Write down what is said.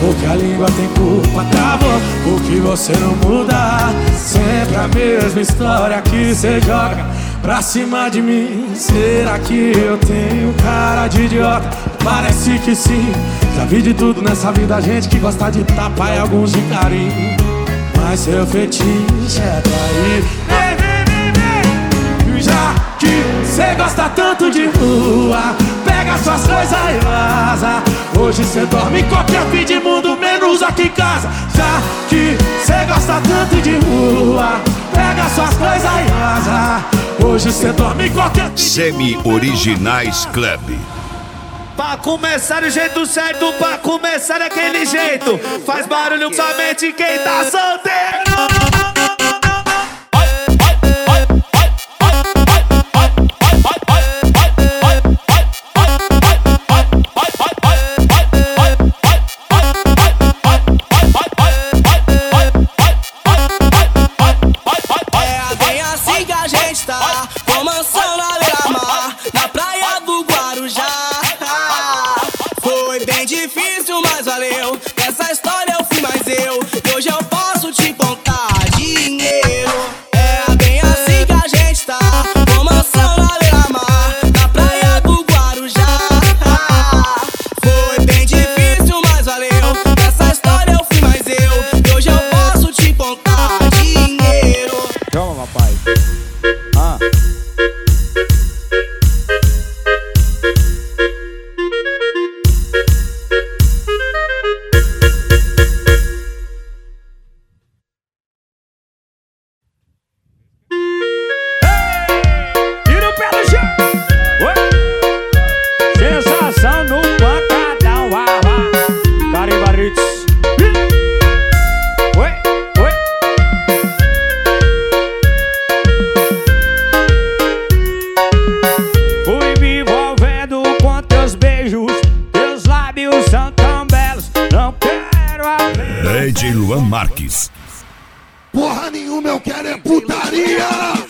porque a língua tem culpa. Travou, porque você não muda. Sempre a mesma história que cê joga pra cima de mim. Será que eu tenho cara de idiota? Parece que sim. Já vi de tudo nessa vida, gente que gosta de tapa e alguns de carinho. Mas seu fetiche é trair. Já que cê gosta tanto de rua, pega suas coisas e vaza. Hoje cê dorme em qualquer fim de mundo, menos aqui em casa. Já que cê gosta tanto de rua, pega suas coisas e vaza. Hoje cê dorme em qualquer fim. Semi-Originais Club. Pra começar do jeito certo, pra começar daquele jeito. Faz barulho somente quem tá solteiro. Difícil, mas valeu. Essa história eu fui mais eu. E hoje eu posso te contar dinheiro. É bem assim que a gente tá. Com mansão na beira-mar, na praia do Guarujá. Foi bem difícil, mas valeu. Essa história eu fui mais eu. E hoje eu posso te contar dinheiro. Toma, papai. DJ Luan Marques. Porra nenhuma, eu quero é putaria.